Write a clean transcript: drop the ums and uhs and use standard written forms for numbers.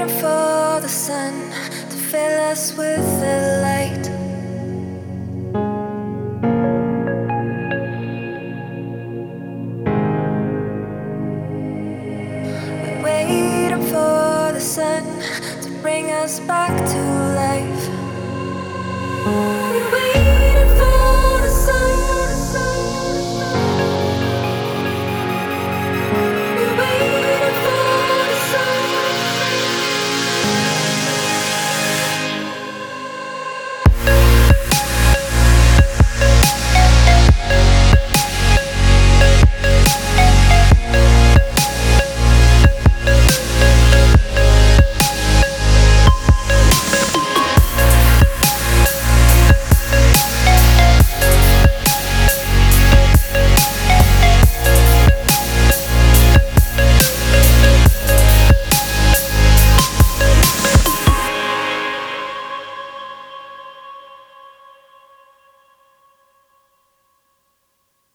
waiting for the sun to fill us with the light. We're waiting for the sun to bring us back to life.